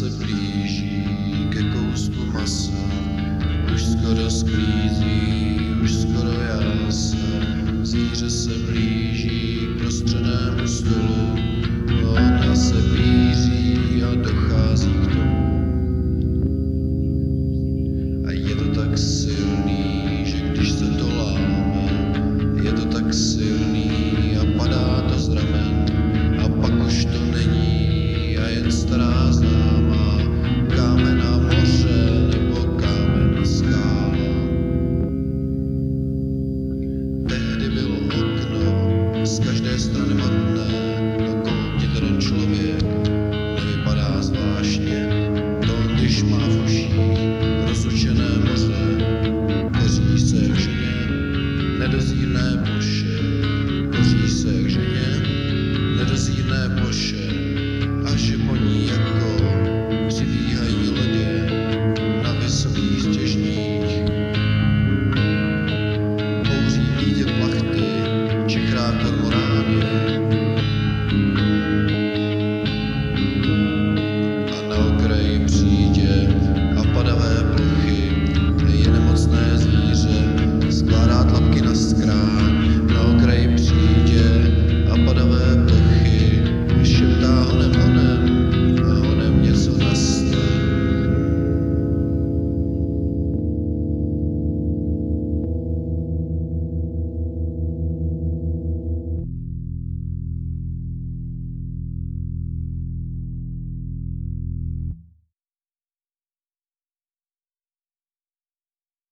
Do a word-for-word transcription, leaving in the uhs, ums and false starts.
se blíží ke kousku masa, už skoro sklízí, už skoro jása. Zvíře se blíží k prostřenému stolu, ona se blíží a dochází k tomu. A je to tak silný, že když se to láme, je to tak silný a padá to z ramen. A pak už to není a jen stará známá, kámen na moře nebo kámen na skála. Tehdy bylo okno, z každé strany matné, okolo ti ten člověk nevypadá zvláštně. To, když má v uších rozučené moře, koří se jak ženě, nedozírné ploše, koří se jak ženě, nedozírné ploše, a že po ní jako přibíhají lodě na vysokých stěžích.